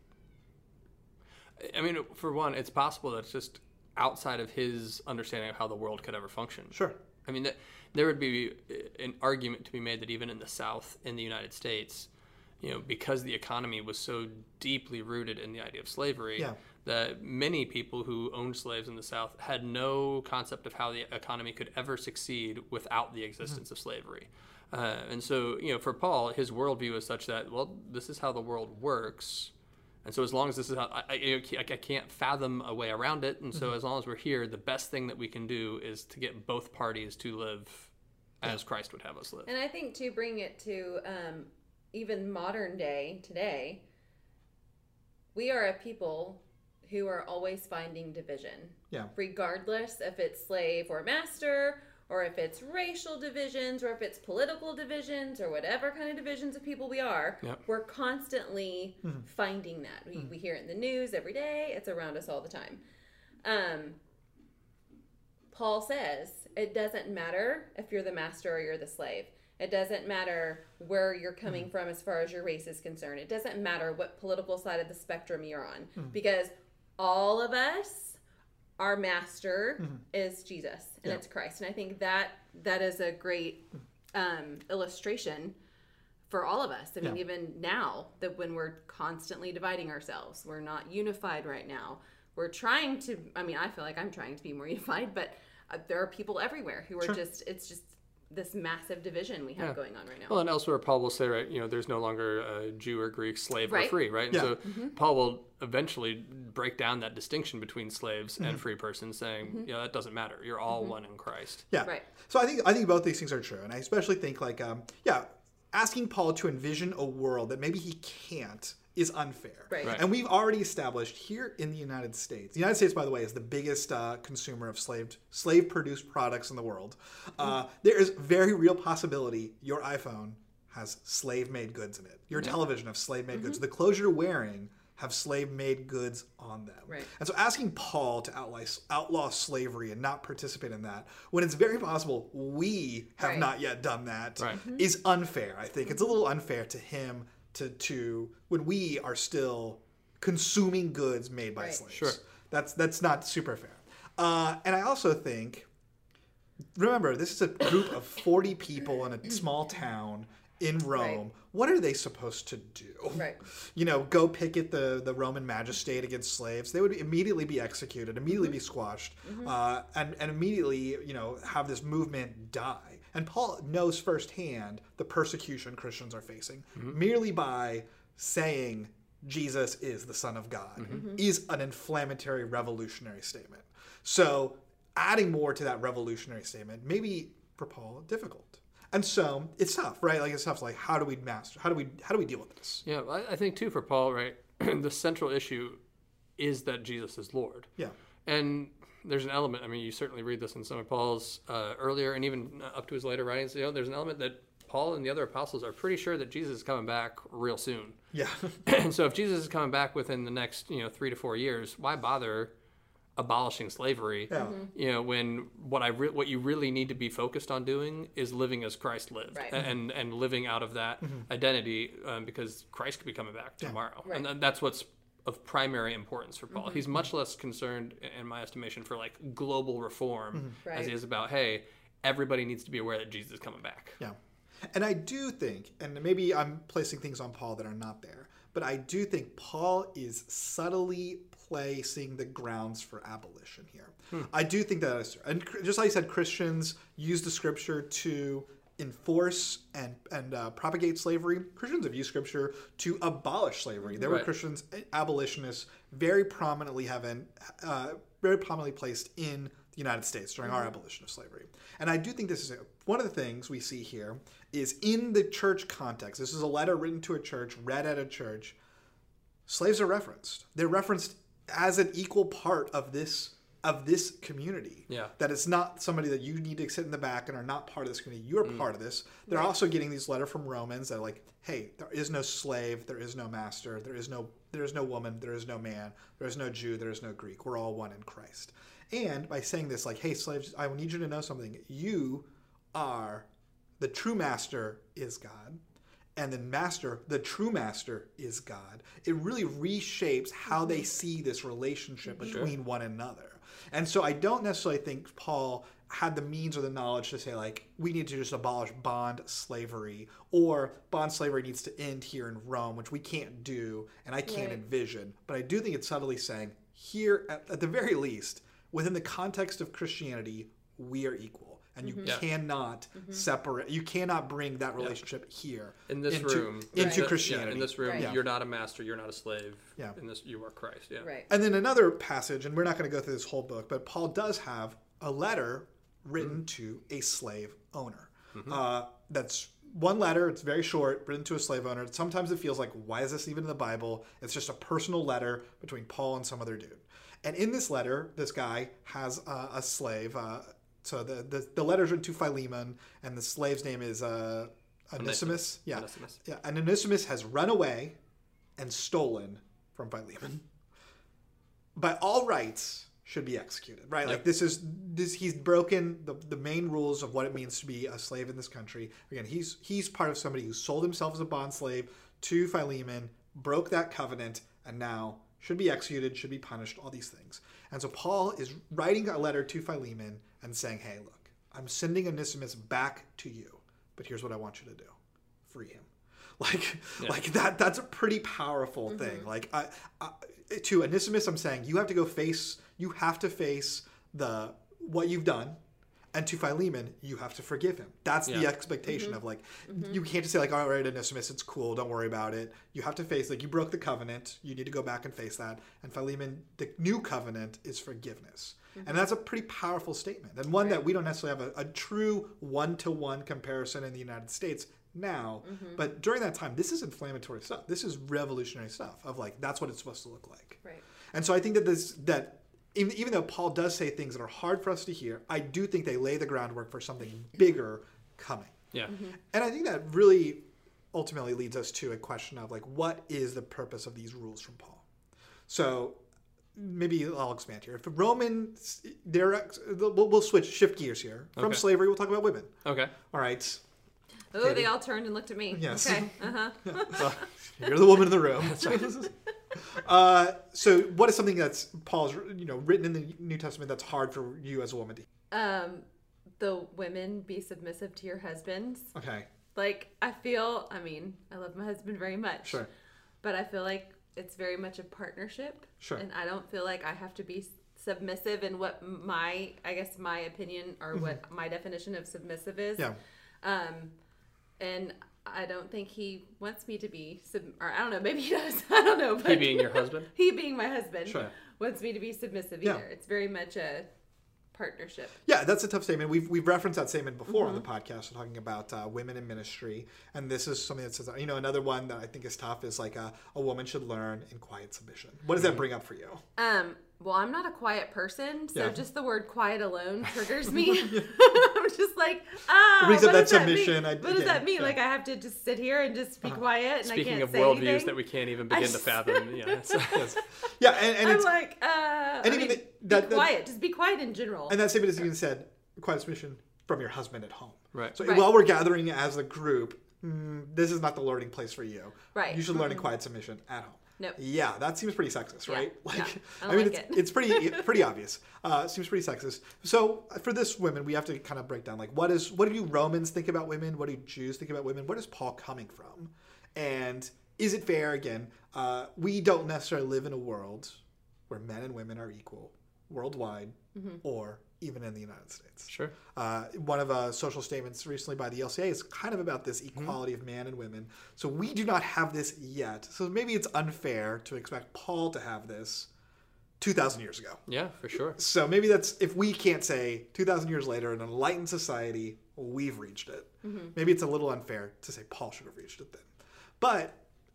it." I mean, for one, it's possible that it's just outside of his understanding of how the world could ever function. Sure. I mean, that, there would be an argument to be made that even in the South, in the United States, you know, because the economy was so deeply rooted in the idea of slavery, Yeah. that many people who owned slaves in the South had no concept of how the economy could ever succeed without the existence Mm-hmm. of slavery. Uh, and so, you know, for Paul, his worldview is such that, well, this is how the world works. And so as long as this is how, I, I, I can't fathom a way around it. And so Mm-hmm. as long as we're here, the best thing that we can do is to get both parties to live as Christ would have us live. And I think to bring it to um, even modern day today, we are a people who are always finding division. Yeah. Regardless if it's slave or master, or if it's racial divisions, or if it's political divisions, or whatever kind of divisions of people we are, Yep. we're constantly finding that. We, we hear it in the news every day. It's around us all the time. Um, Paul says it doesn't matter if you're the master or you're the slave. It doesn't matter where you're coming from as far as your race is concerned. It doesn't matter what political side of the spectrum you're on, because all of us, our master is Jesus, and Yeah. it's Christ. And I think that that is a great um, illustration for all of us. I mean, Yeah. even now, that when we're constantly dividing ourselves, we're not unified right now. We're trying to, I mean, I feel like I'm trying to be more unified, but uh, there are people everywhere who are Sure. just, it's just this massive division we have Yeah. going on right now. Well, and elsewhere, Paul will say, right, you know, there's no longer a Jew or Greek, slave or Right. free, right? And Yeah. so Paul will eventually break down that distinction between slaves and free persons, saying, yeah, that doesn't matter. You're all one in Christ. Yeah. Right. So I think I think both these things are true, and I especially think like um, yeah, asking Paul to envision a world that maybe he can't is unfair. Right. Right. And we've already established here in the United States. The United States, by the way, is the biggest uh, consumer of slave slave produced products in the world. Uh, there is very real possibility your iPhone has slave made goods in it. Your television has slave made goods. The clothes you're wearing have slave made goods on them. Right. And so asking Paul to outlaw, outlaw slavery and not participate in that, when it's very possible we have Right. not yet done that, Right. is unfair. I think it's a little unfair to him to to when we are still consuming goods made by Right. slaves. Sure. That's that's not super fair. Uh, and I also think, remember, this is a group of forty people in a small town in Rome. Right. What are they supposed to do? Right. You know, go picket the, the Roman magistrate against slaves. They would immediately be executed, immediately be squashed, uh, and, and immediately, you know, have this movement die. And Paul knows firsthand the persecution Christians are facing merely by saying Jesus is the Son of God is an inflammatory, revolutionary statement. So adding more to that revolutionary statement may be, for Paul, difficult. And so it's tough, right? Like it's tough. Like how do we master? How do we how do we deal with this? Yeah, I, I think, too, for Paul, right, the central issue is that Jesus is Lord. Yeah. And there's an element, I mean, you certainly read this in some of Paul's uh, earlier and even up to his later writings, you know, there's an element that Paul and the other apostles are pretty sure that Jesus is coming back real soon. Yeah. And so if Jesus is coming back within the next, you know, three to four years, why bother abolishing slavery? Yeah. You know, when what I re- what you really need to be focused on doing is living as Christ lived, Right. and and living out of that identity, um, because Christ could be coming back tomorrow, Right. and th- that's what's of primary importance for Paul. He's much less concerned, in my estimation, for like global reform as Right. he is about, hey, everybody needs to be aware that Jesus is coming back. Yeah. And I do think, and maybe I'm placing things on Paul that are not there, but I do think Paul is subtly placing the grounds for abolition here. I do think that is true. And cr- just like I said, Christians use the scripture to enforce and, and uh, propagate slavery. Christians have used scripture to abolish slavery. There were Right. Christians, abolitionists, very prominently having, uh, very prominently placed in the United States during our abolition of slavery. And I do think this is a, one of the things we see here is in the church context. This is a letter written to a church, read at a church. Slaves are referenced. They're referenced as an equal part of this of this community. Yeah. That it's not somebody that you need to sit in the back and are not part of this community. You're mm. part of this. They're right. also getting these letter from Romans that are like, hey, there is no slave, there is no master, there is no there is no woman, there is no man, there is no Jew, there is no Greek. We're all one in Christ. And by saying this, like, hey, slaves, I need you to know something. You are the true master is God. And the master, the true master, is God. It really reshapes how they see this relationship between sure. one another. And so I don't necessarily think Paul had the means or the knowledge to say, like, we need to just abolish bond slavery, or bond slavery needs to end here in Rome, which we can't do and I can't right. envision. But I do think it's subtly saying, here, at, at the very least, within the context of Christianity, we are equal. And you mm-hmm. cannot mm-hmm. separate. You cannot bring that relationship yeah. here in this into, room into right. Christianity. Yeah, in this room, right. you're not a master. You're not a slave. Yeah. In this, you are Christ. Yeah. Right. And then another passage, and we're not going to go through this whole book, but Paul does have a letter written mm-hmm. to a slave owner. Mm-hmm. Uh, that's one letter. It's very short, written to a slave owner. Sometimes it feels like, why is this even in the Bible? It's just a personal letter between Paul and some other dude. And in this letter, this guy has uh, a slave. Uh, So the, the, the letter's written to Philemon, and the slave's name is uh, Onesimus. Yeah. Onesimus. Yeah. And Onesimus has run away and stolen from Philemon. By all rights, should be executed, right? Yep. Like this is this he's broken the, the main rules of what it means to be a slave in this country. Again, he's he's part of somebody who sold himself as a bond slave to Philemon, broke that covenant, and now should be executed, should be punished, all these things. And so Paul is writing a letter to Philemon and saying, hey, look, I'm sending Onesimus back to you, but here's what I want you to do. Free him. Like, yeah. like that, that's a pretty powerful mm-hmm. thing. Like, I, I, to Onesimus, I'm saying, you have to go face, you have to face the what you've done. And to Philemon, you have to forgive him. That's yeah. the expectation mm-hmm. of like, mm-hmm. you can't just say like, all right, Onesimus, it's cool, don't worry about it. You have to face, like, you broke the covenant. You need to go back and face that. And Philemon, the new covenant is forgiveness. Mm-hmm. And that's a pretty powerful statement. And one right. that we don't necessarily have a, a true one-to-one comparison in the United States now. Mm-hmm. But during that time, this is inflammatory stuff. This is revolutionary stuff of like, that's what it's supposed to look like. Right. And so I think that this, that, Even, even though Paul does say things that are hard for us to hear, I do think they lay the groundwork for something bigger coming. Yeah. Mm-hmm. And I think that really ultimately leads us to a question of like, what is the purpose of these rules from Paul? So maybe I'll expand here. If Romans, they're, we'll, we'll switch, shift gears here. From okay. slavery, we'll talk about women. Okay. All right. Oh, Katie. They all turned and looked at me. Yes. Okay. Uh-huh. Yeah. So, you're the woman in the room. That's right. Uh, so what is something that's Paul's, you know, written in the New Testament that's hard for you as a woman to hear? Um, the women be submissive to your husbands. Okay. Like, I feel, I mean, I love my husband very much. Sure. But I feel like it's very much a partnership. Sure. And I don't feel like I have to be submissive in what my, I guess my opinion or mm-hmm. what my definition of submissive is. Yeah. Um, and I don't think he wants me to be, sub- or I don't know, maybe he does. I don't know. But he being your husband? He being my husband sure. wants me to be submissive either. Yeah. It's very much a partnership. Yeah, that's a tough statement. We've we've referenced that statement before mm-hmm. on the podcast. We're talking about uh, women in ministry. And this is something that says, you know, another one that I think is tough is like a, a woman should learn in quiet submission. What does mm-hmm. that bring up for you? Um. Well, I'm not a quiet person, so yeah. just the word quiet alone triggers me. yeah. I'm just like, ah, it brings what up that does that submission. mean? I, what does yeah, that mean? yeah. Like I have to just sit here and just be uh-huh. quiet and Speaking I can't of say worldviews anything? that we can't even begin just, to fathom. Yeah, yes. yeah, and, and I'm it's like, uh, and I even mean, the, that, be quiet. Just be quiet in general. And that statement is even said, quiet submission from your husband at home. Right. So right. while we're gathering as a group, mm, this is not the learning place for you. Right. You should learn mm-hmm. in quiet submission at home. Nope. Yeah, that seems pretty sexist, yeah. right? Like, yeah. I, I mean, like it's, it. it's pretty pretty obvious. Uh, seems pretty sexist. So for this women, we have to kind of break down like what is what do Romans think about women? What do Jews think about women? Where is Paul coming from? And is it fair? Again, uh, we don't necessarily live in a world where men and women are equal worldwide, mm-hmm. or even in the United States. Sure. Uh, one of uh, social statements recently by the L C A is kind of about this equality mm-hmm. of man and women. So we do not have this yet. So maybe it's unfair to expect Paul to have this two thousand years ago. Yeah, for sure. So maybe that's, if we can't say two thousand years later in an enlightened society, we've reached it. Mm-hmm. Maybe it's a little unfair to say Paul should have reached it then. But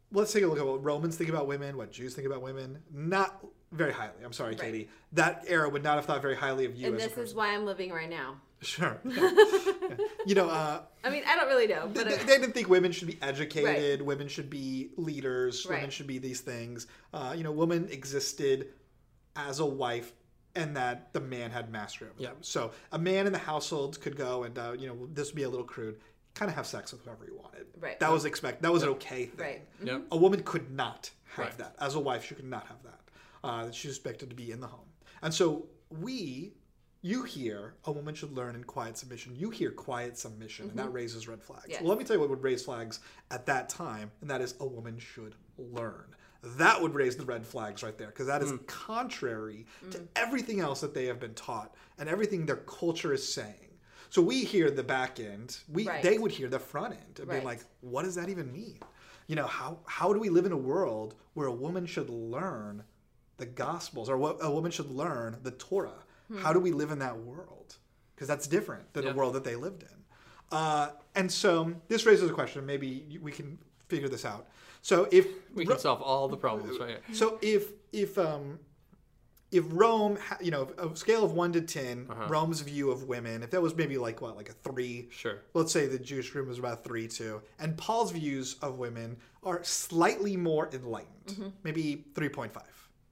let's take a look at what Romans think about women, what Jews think about women. Not very highly. I'm sorry, Right. Katie. That era would not have thought very highly of you And as a this person. is why I'm living right now. Sure. Yeah. Yeah. You know, uh, I mean, I don't really know, they, but they, I, they didn't think women should be educated. Women should be leaders. Women Right. should be these things. Uh, you know, woman existed as a wife, and that the man had mastery over Yeah. them. So a man in the household could go and, uh, you know, this would be a little crude, kind of have sex with whoever he wanted. Right. That was expect. That was an okay thing. right. Yep. A woman could not have Right. that. As a wife, she could not have that. Uh, she was expected to be in the home. And so we, you hear a woman should learn in quiet submission. You hear quiet submission, and that raises red flags. Yes. Well, let me tell you what would raise flags at that time, and that is a woman should learn. That would raise the red flags right there, because that is contrary to everything else that they have been taught and everything their culture is saying. So we hear the back end. We Right. they would hear the front end and Right. be like, what does that even mean? You know, how how do we live in a world where a woman should learn the Gospels, or what a woman should learn the Torah? How do we live in that world? Because that's different than Yeah. the world that they lived in. Uh, and so this raises a question. Maybe we can figure this out. So if We can solve all the problems right here. so if if um if Rome, ha- you know, a scale of one to ten, Uh-huh. Rome's view of women, if that was maybe like what, like a three, Sure. let's say the Jewish room was about three too, and Paul's views of women are slightly more enlightened, maybe three point five.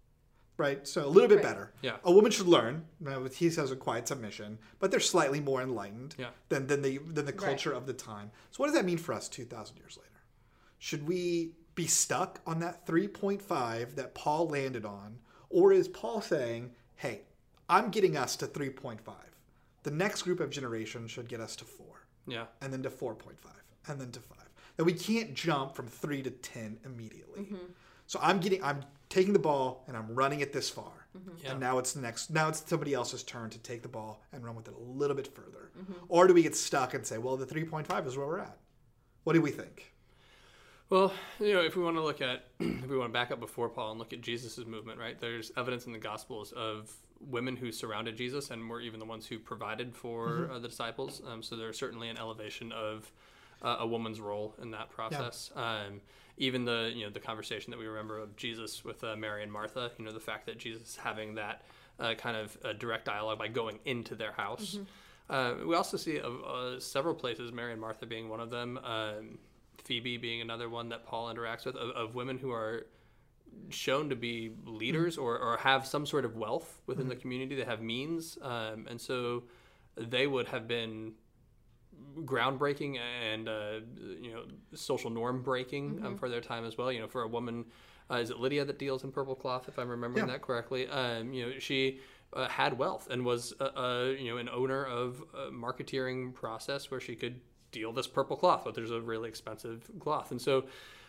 Right, so a little bit Right. better. Yeah. A woman should learn. Now, he says a quiet submission, but they're slightly more enlightened Yeah. than than the than the Right. culture of the time. So, what does that mean for us two thousand years later? Should we be stuck on that three point five that Paul landed on, or is Paul saying, "Hey, I'm getting us to three point five. The next group of generations should get us to four, Yeah. and then to four point five, and then to five. That we can't jump from three to ten immediately." So I'm getting, I'm taking the ball and I'm running it this far, Yeah. and now it's the next. Now it's somebody else's turn to take the ball and run with it a little bit further. Or do we get stuck and say, "Well, the three point five is where we're at"? What do we think? Well, you know, if we want to look at, if we want to back up before Paul and look at Jesus' movement, right? There's evidence in the Gospels of women who surrounded Jesus and were even the ones who provided for Mm-hmm. uh, the disciples. Um, so there's certainly an elevation of uh, a woman's role in that process. Um, even the, you know, the conversation that we remember of Jesus with uh, Mary and Martha, you know, the fact that Jesus having that uh, kind of uh, direct dialogue by going into their house. Uh, we also see uh, uh, several places, Mary and Martha being one of them, um, Phoebe being another one that Paul interacts with, of, of women who are shown to be leaders or, or have some sort of wealth within the community. They have means. Um, and so they would have been groundbreaking and, uh, you know, social norm breaking um, for their time as well. You know, for a woman, uh, is it Lydia that deals in purple cloth, if I'm remembering Yeah. that correctly? Um, you know, she uh, had wealth and was, uh, uh, you know, an owner of a marketeering process where she could deal this purple cloth, but there's a really expensive cloth. And so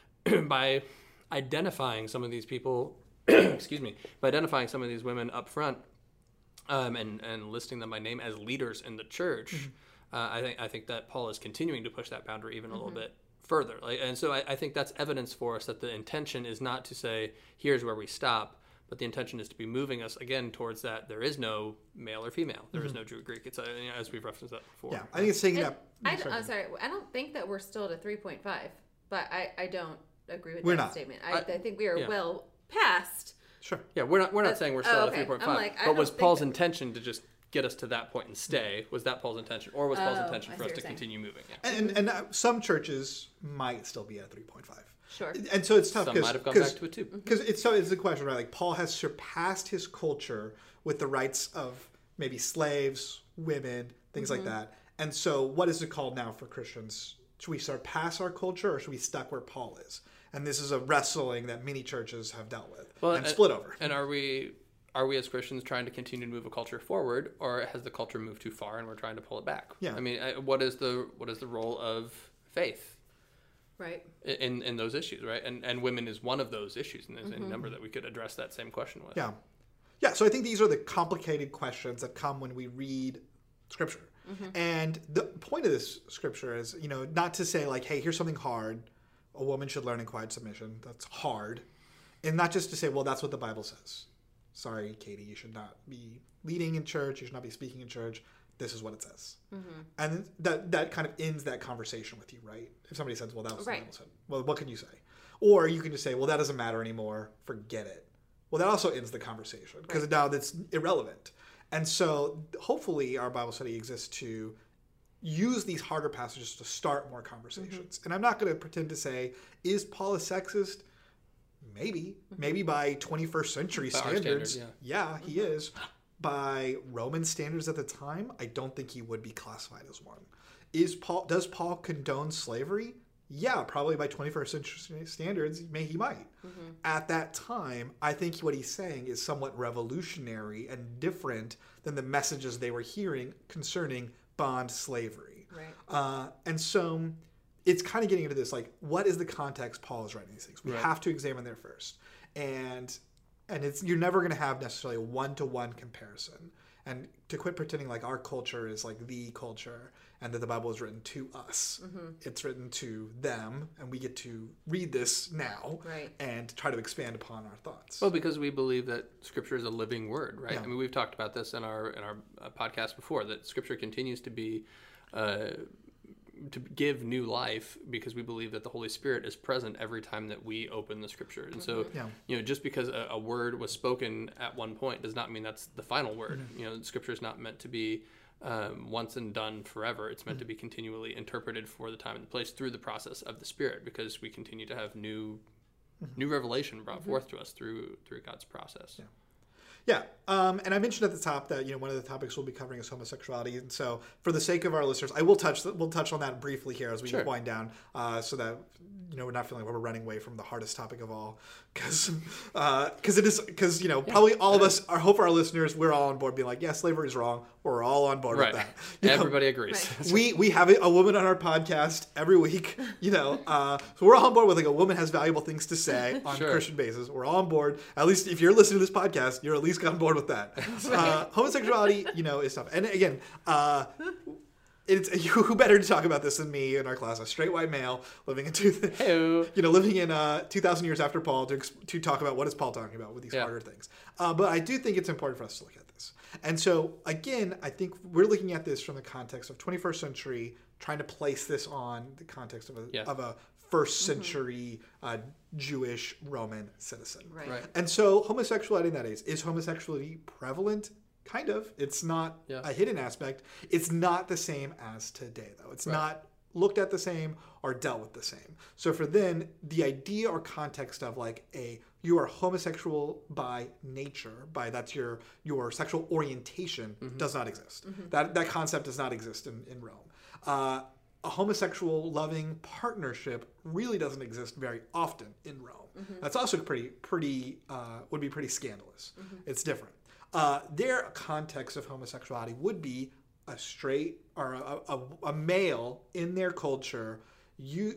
by identifying some of these people, excuse me, by identifying some of these women up front um, and, and listing them by name as leaders in the church, uh, I think I think that Paul is continuing to push that boundary even a little bit further. Like, and so I, I think that's evidence for us that the intention is not to say, here's where we stop, but the intention is to be moving us again towards that there is no male or female. There is no Jew or Greek. It's, a, you know, as we've referenced that before. Yeah, I think it's taking And up. I, am sorry, I don't think that we're still at a three point five, but I, I don't agree with We're that not. statement. I, I- I think we are yeah. well past. Sure. Yeah, we're not we're not That's- saying we're still oh, at okay. three point I'm five. like, I but was don't think Paul's that- intention to just get us to that point and stay? Was that Paul's intention, or was Paul's Oh, intention I for see us what to you're saying. continue moving? Yeah. And and uh, some churches might still be at a three point five. Sure. And so it's tough Some because might have gone back to it too. because it's so it's the question, right? Like Paul has surpassed his culture with the rights of maybe slaves, women, things like that. And so, what is it called now for Christians? Should we surpass our culture, or should we stuck where Paul is? And this is a wrestling that many churches have dealt with and uh, split over. And are we are we as Christians trying to continue to move a culture forward, or has the culture moved too far and we're trying to pull it back? Yeah. I mean, I- what is the what is the role of faith Right. in in those issues, right? And and women is one of those issues, and there's any number that we could address that same question with. Yeah. Yeah, so I think these are the complicated questions that come when we read scripture. And the point of this scripture is, you know, not to say like, hey, here's something hard. A woman should learn in quiet submission. That's hard. And not just to say, well, that's what the Bible says. Sorry, Katie, you should not be leading in church. You should not be speaking in church. this is what it says. Mm-hmm. And that that kind of ends that conversation with you, right? If somebody says, well, that was right. the Bible said. Well, what can you say? Or you can just say, well, that doesn't matter anymore. Forget it. Well, that also ends the conversation because right. now that's irrelevant. And so hopefully our Bible study exists to use these harder passages to start more conversations. Mm-hmm. And I'm not going to pretend to say, is Paul a sexist? Maybe. Mm-hmm. Maybe by twenty-first century by standards. Standard, yeah, yeah he mm-hmm. is. By Roman standards at the time, I don't think he would be classified as one. Is Paul? Does Paul condone slavery? Yeah, probably by twenty-first century standards, may he might. Mm-hmm. At that time, I think what he's saying is somewhat revolutionary and different than the messages they were hearing concerning bond slavery. Right. Uh, and so it's kind of getting into this, like, what is the context Paul is writing these things? We right. have to examine there first. And and it's you're never going to have necessarily a one-to-one comparison. And to quit pretending like our culture is like the culture and that the Bible is written to us. Mm-hmm. It's written to them, and we get to read this now right. and try to expand upon our thoughts. Well, because we believe that Scripture is a living word, right? Yeah. I mean, we've talked about this in our in our uh, podcast before, that Scripture continues to be uh, to give new life because we believe that the Holy Spirit is present every time that we open the Scripture. And mm-hmm. so, yeah. you know, just because a, a word was spoken at one point does not mean that's the final word. Mm-hmm. You know, Scripture is not meant to be um, once and done forever. It's meant mm-hmm. to be continually interpreted for the time and the place through the process of the Spirit, because we continue to have new mm-hmm. new revelation brought mm-hmm. forth to us through through God's process. Yeah. Yeah, um, and I mentioned at the top that you know one of the topics we'll be covering is homosexuality, and so for the sake of our listeners, I will touch we'll touch on that briefly here as we sure. wind down, uh, so that you know we're not feeling like we're running away from the hardest topic of all, because because uh, it is because you know yeah. probably all of us, I hope our listeners, we're all on board being like, yeah, slavery is wrong. We're all on board right. with that. You Everybody know, agrees. Right. We we have a woman on our podcast every week, you know, uh, so we're all on board with like a woman has valuable things to say on sure. a Christian basis. We're all on board. At least if you're listening to this podcast, you're at least on board with that. Uh, homosexuality, you know, is tough. And again, uh, it's who better to talk about this than me in our class, a straight white male living in two, Hello. you know, living in uh, two thousand years after Paul to to talk about what is Paul talking about with these yeah. harder things. Uh, but I do think it's important for us to look at this. And so again, I think we're looking at this from the context of twenty-first century, trying to place this on the context of a yeah. of a first century mm-hmm. uh, Jewish Roman citizen. Right. right. And so homosexuality in that age, is homosexuality prevalent? Kind of. It's not yeah. a hidden aspect. It's not the same as today, though. It's right. not looked at the same or dealt with the same. So for then, the idea or context of like a you are homosexual by nature, by that's your your sexual orientation, mm-hmm. does not exist. Mm-hmm. That that concept does not exist in, in Rome. Uh, a homosexual loving partnership really doesn't exist very often in Rome. Mm-hmm. That's also pretty pretty uh, would be pretty scandalous. Mm-hmm. It's different. Uh, their context of homosexuality would be a straight or a, a, a male in their culture, you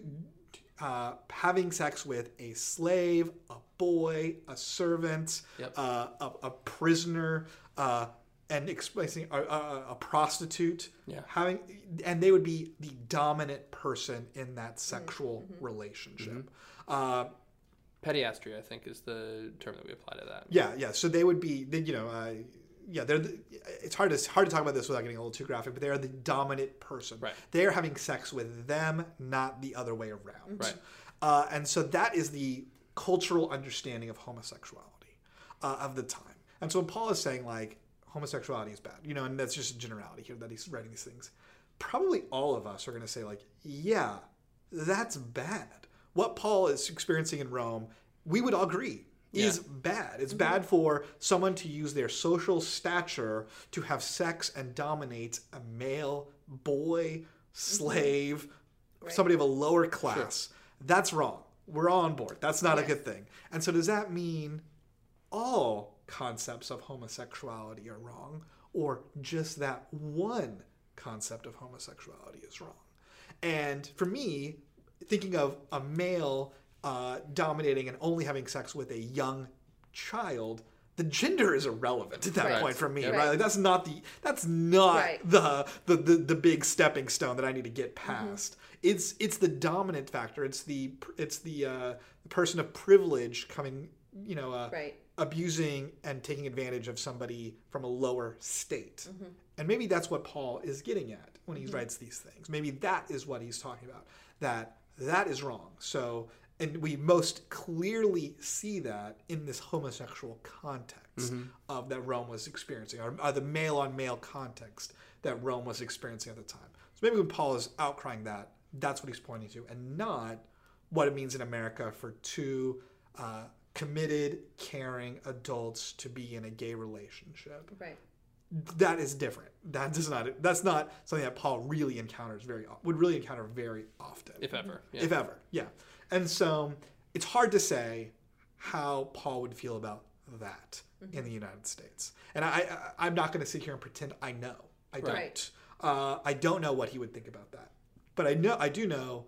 uh, having sex with a slave, a boy, a servant, yep. uh, a, a prisoner, uh, and expressing a, a, a prostitute, yeah. having, and they would be the dominant person in that sexual mm-hmm. relationship. Mm-hmm. Uh, Pederasty, I think, is the term that we apply to that. Yeah, yeah. So they would be, you know, uh, yeah. They're. The, it's hard to it's hard to talk about this without getting a little too graphic, but they are the dominant person. Right. They are having sex with them, not the other way around. Right. Uh, and so that is the cultural understanding of homosexuality uh, of the time. And so when Paul is saying like homosexuality is bad, you know, and that's just a generality here that he's writing these things, probably all of us are going to say like, yeah, that's bad. What Paul is experiencing in Rome, we would all agree, is yeah. bad. It's mm-hmm. bad for someone to use their social stature to have sex and dominate a male, boy, slave, mm-hmm. right. somebody of a lower class. Sure. That's wrong. We're all on board. That's not yes. a good thing. And so does that mean all concepts of homosexuality are wrong, or just that one concept of homosexuality is wrong? And for me, thinking of a male uh, dominating and only having sex with a young child, the gender is irrelevant at that right. point for me, yeah. right? Like that's not the that's not right. the, the the the big stepping stone that I need to get past. Mm-hmm. It's it's the dominant factor. It's the it's the uh, the person of privilege coming, you know, uh, right. abusing and taking advantage of somebody from a lower state. Mm-hmm. And maybe that's what Paul is getting at when he mm-hmm. writes these things. Maybe that is what he's talking about, that that is wrong. So, and we most clearly see that in this homosexual context mm-hmm. of that Rome was experiencing, or, or the male-on-male context that Rome was experiencing at the time. So maybe when Paul is outcrying that, that's what he's pointing to, and not what it means in America for two uh, committed, caring adults to be in a gay relationship. Right. That is different. That does not. That's not something that Paul really encounters very would really encounter very often, if ever. Yeah. If ever, yeah. And so it's hard to say how Paul would feel about that mm-hmm. in the United States. And I, I I'm not going to sit here and pretend I know. I don't. Right. Uh, I don't know what he would think about that. But I know. I do know.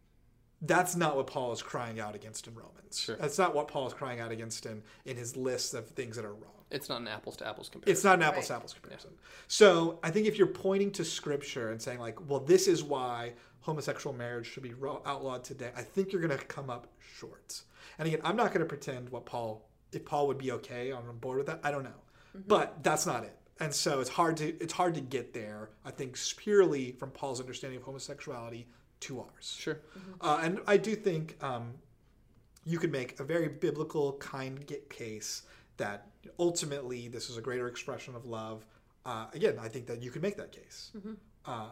That's not what Paul is crying out against in Romans. Sure. That's not what Paul is crying out against in, in his list of things that are wrong. It's not an apples to apples comparison. It's not an apples to apples comparison. Yeah. So I think if you're pointing to scripture and saying like, well, this is why homosexual marriage should be outlawed today, I think you're going to come up short. And again, I'm not going to pretend what Paul, if Paul would be okay on board with that, I don't know. Mm-hmm. But that's not it. And so it's hard to it's hard to get there, I think, purely from Paul's understanding of homosexuality to ours. Sure. Mm-hmm. Uh, and I do think um, you could make a very biblical kind case that ultimately this is a greater expression of love. Uh, again, I think that you could make that case. Mm-hmm. Uh,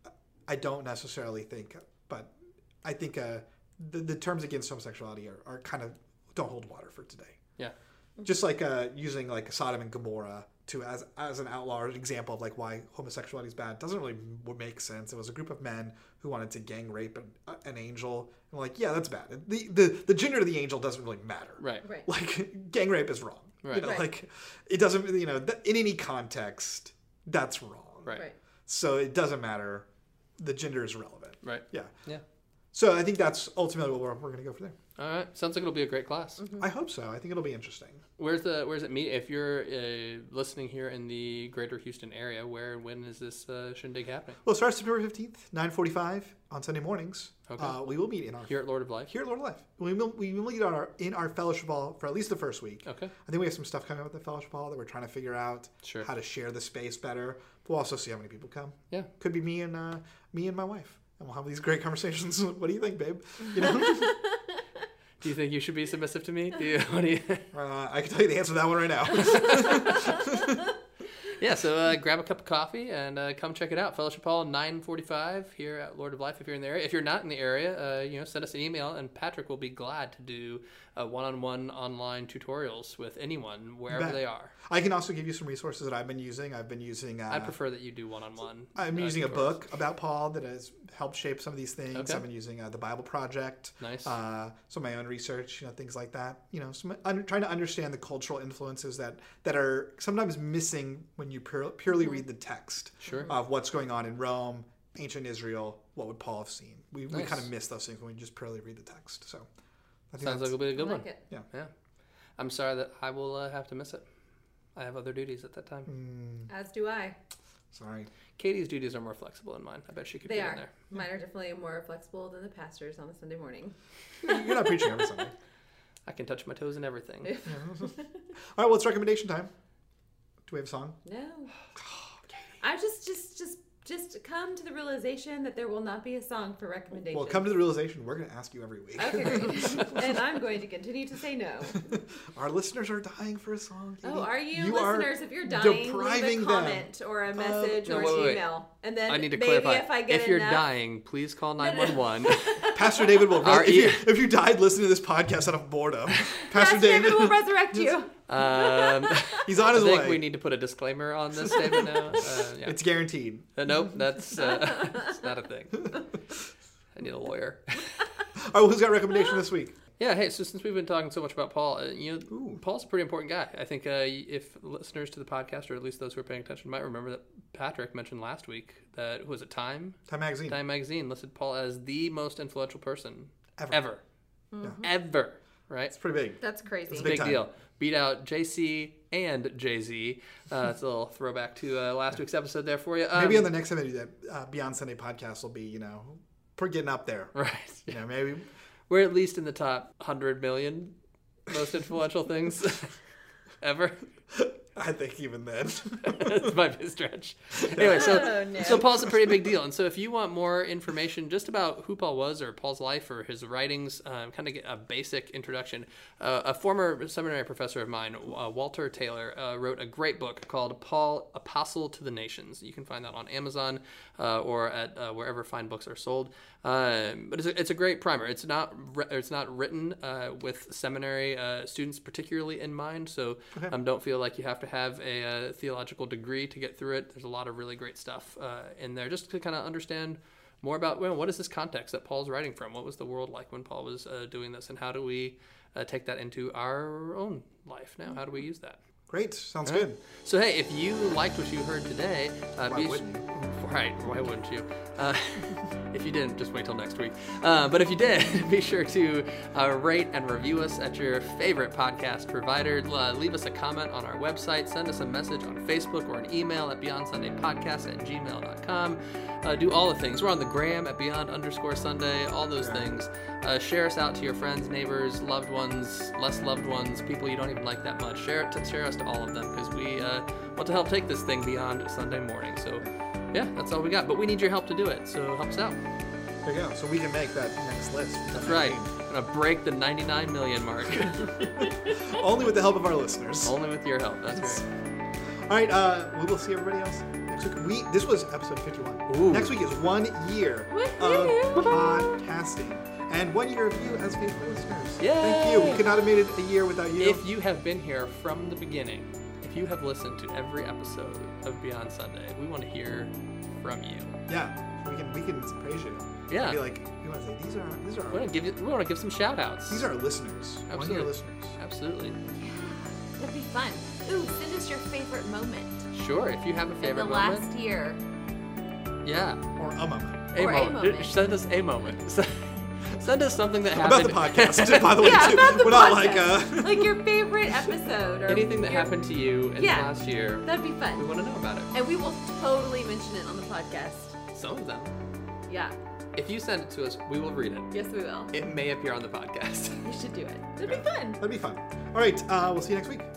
I don't necessarily think, but I think uh, the, the terms against homosexuality are, are kind of don't hold water for today. Yeah. Just like uh, using like Sodom and Gomorrah to as as an outlaw or an example of like why homosexuality is bad doesn't really make sense. It was a group of men who wanted to gang rape an, an angel, and like, yeah, that's bad. The, the the gender of the angel doesn't really matter. Right. Right. Like gang rape is wrong. Right. You know, right. like it doesn't. You know, in any context, that's wrong. Right. Right. So it doesn't matter. The gender is irrelevant. Right. Yeah. Yeah. So I think that's ultimately what we're, we're going to go for there. All right. Sounds like it'll be a great class. Mm-hmm. I hope so. I think it'll be interesting. Where's the Where's it meet? If you're uh, listening here in the greater Houston area, where and when is this uh, shindig happening? Well, it starts September fifteenth, nine forty-five on Sunday mornings. Okay. Uh, we will meet in our Here at Lord of Life. Here at Lord of Life. We will we will meet on our in our fellowship hall for at least the first week. Okay. I think we have some stuff coming up with the fellowship hall that we're trying to figure out Sure. how to share the space better. We'll also see how many people come. Yeah. Could be me and uh, me and my wife, and we'll have these great conversations. What do you think, babe? You know. Do you think you should be submissive to me? Do you, what do you... uh, I can tell you the answer to that one right now. Yeah, so uh, grab a cup of coffee and uh, come check it out. Fellowship Hall, nine forty-five here at Lord of Life if you're in the area. If you're not in the area, uh, you know, send us an email, and Patrick will be glad to do uh, one-on-one online tutorials with anyone, wherever Bet. they are. I can also give you some resources that I've been using. I've been using... Uh, I prefer that you do one-on-one. I'm uh, using tutorials. a book about Paul that has helped shape some of these things. Okay. I've been using uh, the Bible Project. Nice. Uh, some of my own research, you know, things like that. You know, some, un- trying to understand the cultural influences that, that are sometimes missing when you pure, purely read the text Sure. of what's going on in Rome, ancient Israel. What would Paul have seen? We, we Nice. kind of miss those things when we just purely read the text. So I think Sounds like that's- it'll be a I good like one. it. yeah. Yeah. I'm sorry that I will uh, have to miss it. I have other duties at that time. Mm, As do I. sorry. Katie's duties are more flexible than mine. I bet she could They get are. in there. Mine are definitely more flexible than the pastor's on a Sunday morning. You're not preaching every Sunday. I can touch my toes and everything. All right, well, it's recommendation time. Do we have a song? No. I just, just, just, just come to the realization that there will not be a song for recommendation. Well, come to the realization we're going to ask you every week. Okay, great. And I'm going to continue to say no. Our listeners are dying for a song. Katie. Oh, are you, You are listeners? If you're dying, depriving leave a them. comment or a message no, or wait, an wait. email, and then I need to maybe clarify. if I get if you're enough, dying, please call nine one one. Pastor David will. Our if, e- you, if you died listening to this podcast out of boredom, Pastor, Pastor David will resurrect you. Um, he's on I his think way. we need to put a disclaimer on this statement now. Uh, yeah. It's guaranteed. Uh, nope, that's uh, it's not a thing. I need a lawyer. All right, well, who's got a recommendation this week? Yeah, hey, so since we've been talking so much about Paul, uh, you know, Ooh. Paul's a pretty important guy. I think uh, if listeners to the podcast, or at least those who are paying attention, might remember that Patrick mentioned last week that, who was it, Time? Time Magazine. Time Magazine listed Paul as the most influential person Ever. ever. Yeah. Ever, right? It's pretty big. That's crazy. It's a Big, big time. deal. Beat out J C and Jay-Z. Uh, it's a little throwback to uh, last week's episode there for you. Um, Maybe on the next time I do that, uh, Beyond Sunday podcast will be, you know, we're getting up there. Right. You know, maybe. We're at least in the top one hundred million most influential things ever. I think even then. It might be a stretch. Anyway, so Oh, no. so Paul's a pretty big deal, and so if you want more information just about who Paul was or Paul's life or his writings, um, kind of get a basic introduction. Uh, a former seminary professor of mine, uh, Walter Taylor, uh, wrote a great book called Paul, Apostle to the Nations. You can find that on Amazon uh, or at uh, wherever fine books are sold. Um, but it's a, it's a great primer. It's not re- it's not written uh, with seminary uh, students particularly in mind, so Okay. um, don't feel like you have to have a, uh theological degree to get through it. There's a lot of really great stuff uh, in there just to kind of understand more about, well, what is this context that Paul's writing from? What was the world like when Paul was uh, doing this, and how do we uh, take that into our own life now? How do we use that? Great. Sounds All right. good. So, hey, if you liked what you heard today, uh, Why be wouldn't you? Right, why wouldn't you? Uh, if you didn't, just wait till next week. Uh, but if you did, be sure to uh, rate and review us at your favorite podcast provider. Uh, leave us a comment on our website. Send us a message on Facebook or an email at beyond sunday podcast at gmail dot com. Uh, do all the things. We're on the gram at beyond underscore Sunday, all those Yeah. things. Uh, share us out to your friends, neighbors, loved ones, less loved ones, people you don't even like that much. Share it to, share us to all of them, because we uh, want to help take this thing beyond Sunday morning. So, yeah, that's all we got. But we need your help to do it, so help us out. There you go. So we can make that next list. That's right. We're going to break the ninety-nine million mark. Only with the help of our listeners. Only with your help. That's right. All right. Uh, we will see everybody else next week. We this was episode fifty-one. Ooh. Next week is one year Woohoo. of podcasting and one year of you as faithful listeners. Yay. Thank you. We could not have made it a year without you. If you have been here from the beginning, if you have listened to every episode of Beyond Sunday, we want to hear from you. yeah, we can we can praise you. Yeah. Be like, we want to say these are these are We want to give you, we want to give some shout outs. these are our listeners. One Absolutely. year listeners. Absolutely. That'd be fun. Ooh, send us your favorite moment Sure. If you have a in favorite the moment, last year. yeah, Or a moment. a Or a moment. moment. Send us a moment. Send us something that About happened. the podcast, by the way, Yeah, too. about the We're not like podcast. uh Like your favorite episode or Anything that your- happened to you in Yeah. the last year. That'd be We fun. want to know about it. And we will totally mention it on the podcast. Some of them. Yeah. If you send it to us, we will read it. Yes, we will. It may appear on the podcast. You should do it. It'd be fun. that'd be fun. All right, uh, we'll see you next week.